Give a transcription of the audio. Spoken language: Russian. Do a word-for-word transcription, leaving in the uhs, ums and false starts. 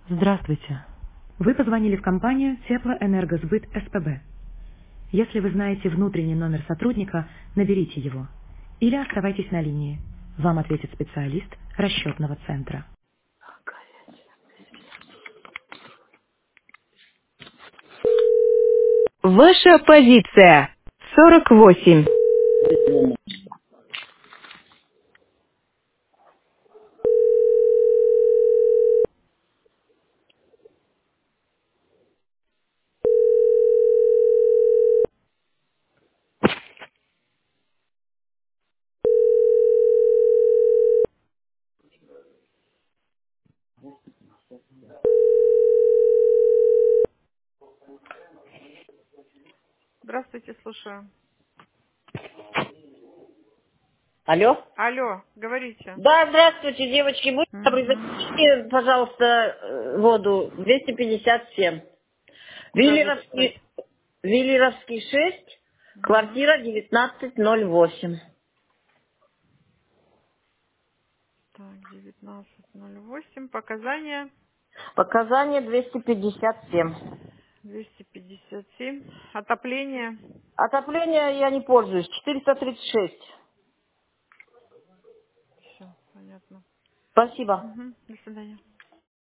Здравствуйте. Вы позвонили в компанию Теплоэнергосбыт СПБ. Если вы знаете внутренний номер сотрудника, наберите его. Или оставайтесь на линии. Вам ответит специалист расчетного центра. Ваша позиция сорок восемь. Здравствуйте, слушаю. Алло? Алло, говорите. Да, здравствуйте, девочки. Будьте добры, Мгм. запишите, пожалуйста, э, воду двести пятьдесят семь. Куда записать? Виллеровский, Виллеровский шесть, Мгм. квартира девятнадцать ноль восемь. Так, девятнадцать ноль восемь. Показания Показания двести пятьдесят семь. двести пятьдесят семь. Отопление. Отопление я не пользуюсь. четыреста тридцать шесть. Все, понятно. Спасибо. Мгм. До свидания.